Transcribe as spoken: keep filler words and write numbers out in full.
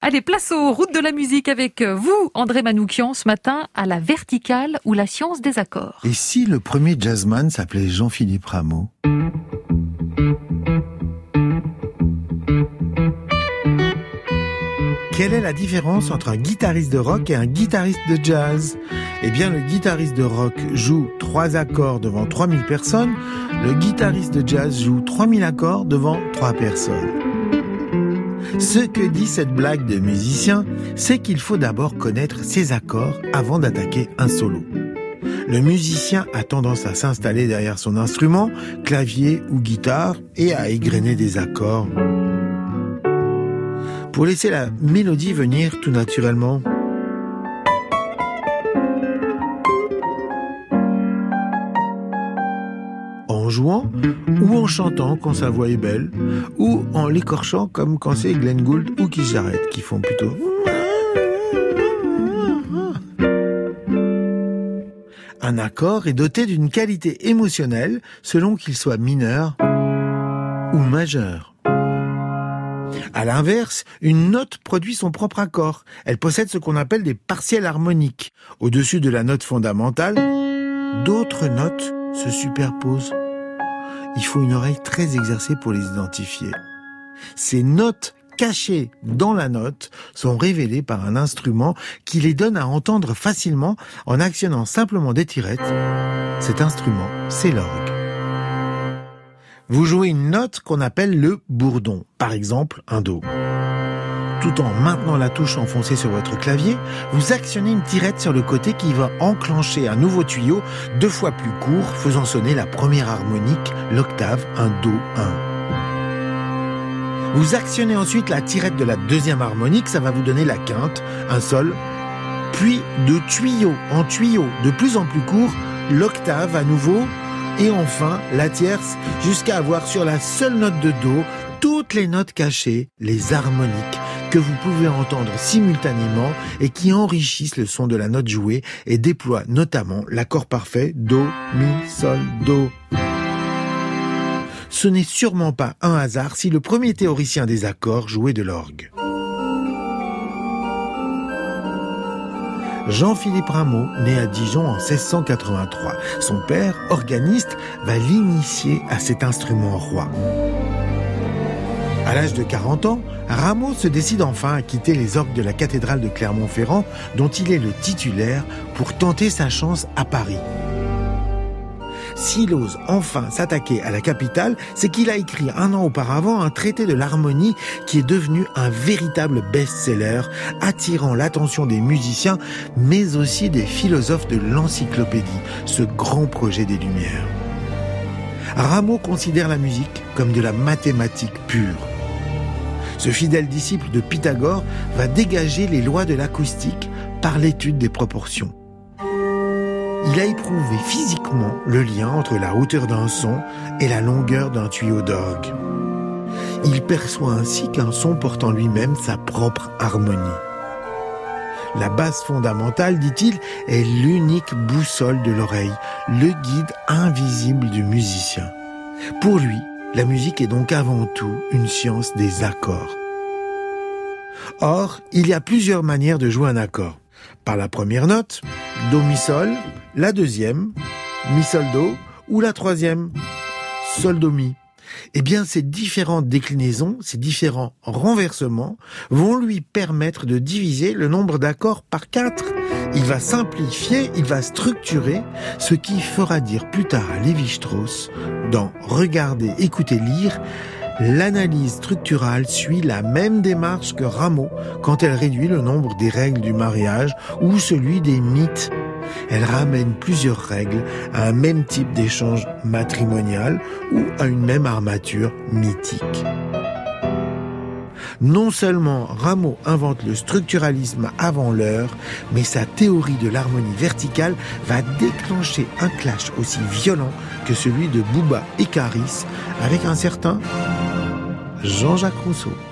Allez, place aux routes de la musique avec vous, André Manoukian, ce matin, à la verticale ou la science des accords. Et si le premier jazzman s'appelait Jean-Philippe Rameau ? Quelle est la différence entre un guitariste de rock et un guitariste de jazz ? Eh bien, le guitariste de rock joue trois accords devant trois mille personnes, le guitariste de jazz joue trois mille accords devant trois personnes. Ce que dit cette blague de musicien, c'est qu'il faut d'abord connaître ses accords avant d'attaquer un solo. Le musicien a tendance à s'installer derrière son instrument, clavier ou guitare, et à égrener des accords pour laisser la mélodie venir tout naturellement. En jouant, ou en chantant quand sa voix est belle, ou en l'écorchant comme quand c'est Glenn Gould ou Keith Jarrett qui font plutôt... Un accord est doté d'une qualité émotionnelle selon qu'il soit mineur ou majeur. À l'inverse, une note produit son propre accord. Elle possède ce qu'on appelle des partiels harmoniques. Au-dessus de la note fondamentale, d'autres notes se superposent. Il faut une oreille très exercée pour les identifier. Ces notes cachées dans la note sont révélées par un instrument qui les donne à entendre facilement en actionnant simplement des tirettes. Cet instrument, c'est l'orgue. Vous jouez une note qu'on appelle le bourdon, par exemple un do. Tout en maintenant la touche enfoncée sur votre clavier, vous actionnez une tirette sur le côté qui va enclencher un nouveau tuyau deux fois plus court, faisant sonner la première harmonique, l'octave, un do, un. Vous actionnez ensuite la tirette de la deuxième harmonique, ça va vous donner la quinte, un sol, puis de tuyau en tuyau de plus en plus court, l'octave à nouveau, et enfin la tierce, jusqu'à avoir sur la seule note de do toutes les notes cachées, les harmoniques, que vous pouvez entendre simultanément et qui enrichissent le son de la note jouée et déploient notamment l'accord parfait do, mi, sol, do. Ce n'est sûrement pas un hasard si le premier théoricien des accords jouait de l'orgue. Jean-Philippe Rameau, né à Dijon en seize cent quatre-vingt-trois. Son père, organiste, va l'initier à cet instrument roi. À l'âge de quarante ans, Rameau se décide enfin à quitter les orgues de la cathédrale de Clermont-Ferrand, dont il est le titulaire, pour tenter sa chance à Paris. S'il ose enfin s'attaquer à la capitale, c'est qu'il a écrit un an auparavant un traité de l'harmonie qui est devenu un véritable best-seller, attirant l'attention des musiciens, mais aussi des philosophes de l'encyclopédie, ce grand projet des Lumières. Rameau considère la musique comme de la mathématique pure. Ce fidèle disciple de Pythagore va dégager les lois de l'acoustique par l'étude des proportions. Il a éprouvé physiquement le lien entre la hauteur d'un son et la longueur d'un tuyau d'orgue. Il perçoit ainsi qu'un son porte en lui-même sa propre harmonie. La basse fondamentale, dit-il, est l'unique boussole de l'oreille, le guide invisible du musicien. Pour lui, la musique est donc avant tout une science des accords. Or, il y a plusieurs manières de jouer un accord. Par la première note, do, mi, sol, la deuxième, mi, sol, do, ou la troisième, sol, do, mi. Eh bien, ces différentes déclinaisons, ces différents renversements vont lui permettre de diviser le nombre d'accords par quatre. Il va simplifier, il va structurer, ce qui fera dire plus tard à Lévi-Strauss, dans Regarder, écouter, lire, l'analyse structurale suit la même démarche que Rameau quand elle réduit le nombre des règles du mariage ou celui des mythes. Elle ramène plusieurs règles à un même type d'échange matrimonial ou à une même armature mythique. Non seulement Rameau invente le structuralisme avant l'heure, mais sa théorie de l'harmonie verticale va déclencher un clash aussi violent que celui de Booba et Caris avec un certain Jean-Jacques Rousseau.